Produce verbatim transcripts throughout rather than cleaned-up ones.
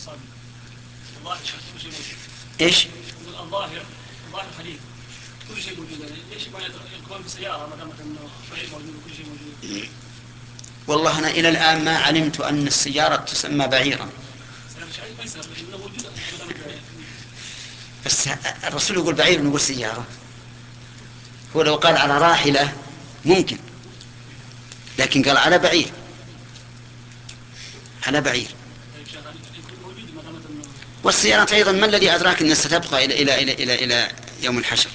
الظاهر كل شيء موجود. إيش؟ الظاهر الظاهر حديث كل شيء موجود، يعني ليش ما يركبون بسيارة ما دام أنه بعير موجود وكل شيء موجود؟ والله أنا إلى الآن ما علمت أن السيارة تسمى بعيرا. بس الرسول يقول بعير ونقول سيارة. هو لو قال على راحلة ممكن، لكن قال على بعير، على بعير. والسيارات أيضا ما الذي أدراك أنها ستبقى إلى إلى إلى إلى إلى يوم الحشر؟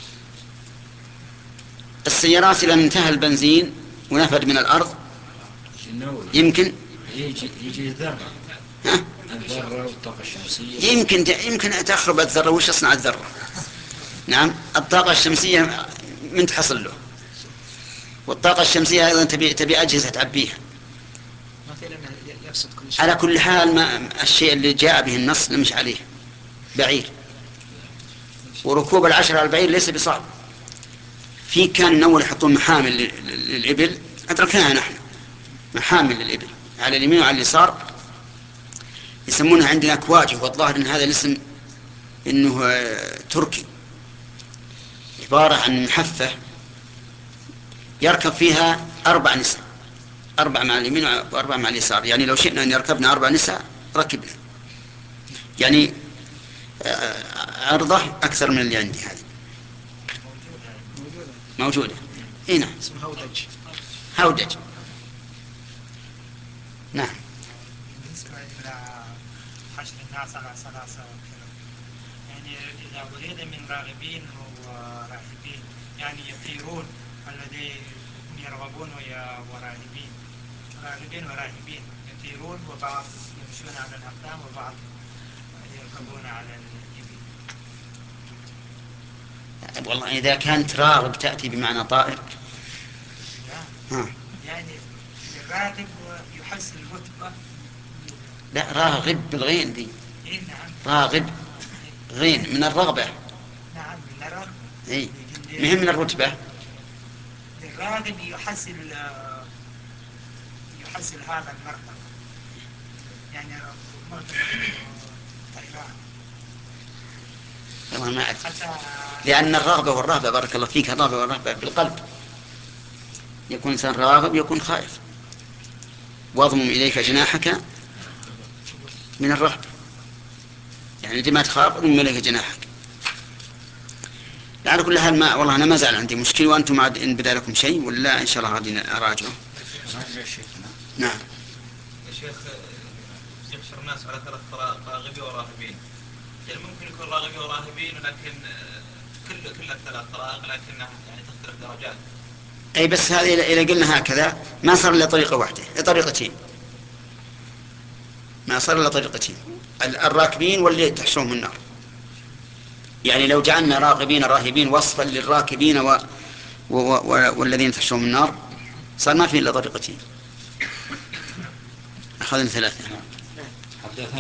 السيارات إذا انتهى البنزين ونفد من الأرض يمكن يجي يجي الذرة، ها؟ الذرة والطاقة الشمسية. يمكن يمكن تخرب الذرة. وش يصنع الذرة؟ نعم، الطاقة الشمسية من تحصل له، والطاقة الشمسية أيضا تبي تبي أجهزة تعبيها. على كل حال ما الشيء اللي جاء به النص نمشي عليه، بعير. وركوب العشر على البعير ليس بصعب. في كان أول يحطون محامل للإبل، أدركناها نحن، محامل للإبل على اليمين وعلى اليسار، يسمونها عندنا كواجه، والظاهر أن هذا الاسم إنه تركي، عبارة عن محفة يركب فيها أربع نساء، أربع مع اليمين وأربع مع اليسار. يعني لو شئنا أن يركبنا أربع نساء ركبنا، يعني عرضة أكثر من اللي عندي هذه. موجودة هنا، اسمه هودج. هودج، نعم. بالنسبة إلى حشر الناس على ثلاثة وكذا، يعني إذا أريد من راغبين وراهبين يعني يطيرون الذي يرغبون وراهبين، راغبين وراهبين يطيرون، وبعض يمشون على الأقدام وبعض يركبون على الإبل. والله إذا كانت راغب تأتي بمعنى طائر. ها. يعني الراغب يحسن الرتبة. لا، راغب بالغين دي. إيه نعم. راغب غين من الرغبة. نعم من الرغبة. إيه، مهم من الرتبة. الراغب يحسن يحسن هذا المرتبة، يعني مرتبة طيران. والله ما أعرف، لأن الرغبة والرهبة، بارك الله فيك، الرغبة والرهبة بالقلب. يكون إنسان راغب يكون خائف. واضمم إليك جناحك من الرهبة، يعني أنت ما تخاف اضمم إليك جناحك. على كل حال ما والله أنا ما زال عندي مشكلة، وأنتم عاد إن بدا لكم شيء ولا إن شاء الله غادي أراجعه. نعم يا شيخ، يحشر الناس على ثلاث طرائق، راغبين وراهبين. يعني ممكن يكون راغبين وراهبين لكن كل كل الثلاث طرائق لكنها يعني تختلف درجات. أي بس هذه إذا قلنا هكذا ما صار إلا طريقة واحدة، طريقتين، ما صار إلا طريقتين، الراكبين واللي تحشرهم النار. يعني لو جعلنا راغبين راهبين وصفا للراكبين و... و... و... والذين تحشرهم النار صار ما في إلا طريقتين. أخذنا ثلاثة.